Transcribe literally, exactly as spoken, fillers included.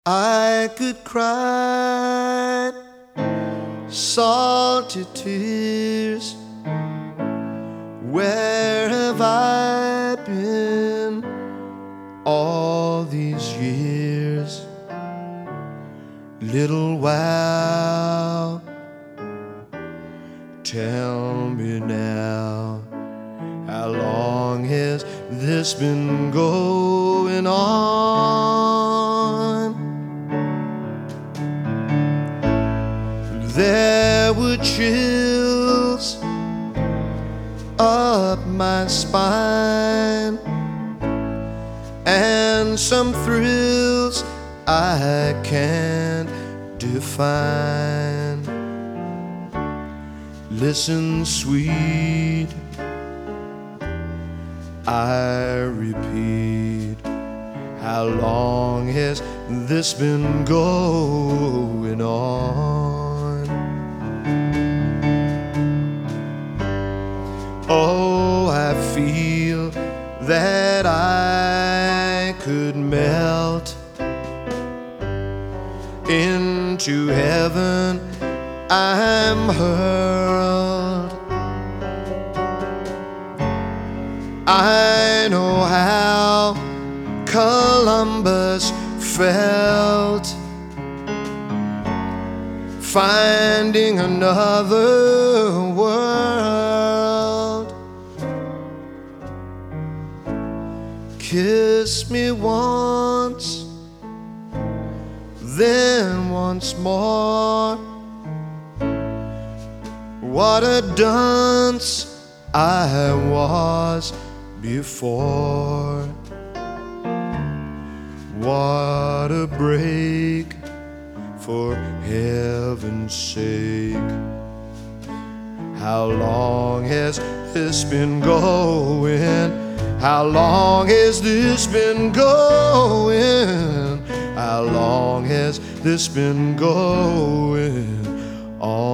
I could cry salty tears. Where have I been all these years? Little while, tell me now, how long has this been going on? There were chills up my spine, and some thrills I can't define. Listen, sweet, I repeat, how long has this been going on? Oh, I feel that I could melt into heaven. I'm hurled. I know how Columbus felt, finding another world. Kiss me once, then once more. What a dunce I was before. What a break, for heaven's sake. How long has this been going? How long has this been going? How long has this been going on?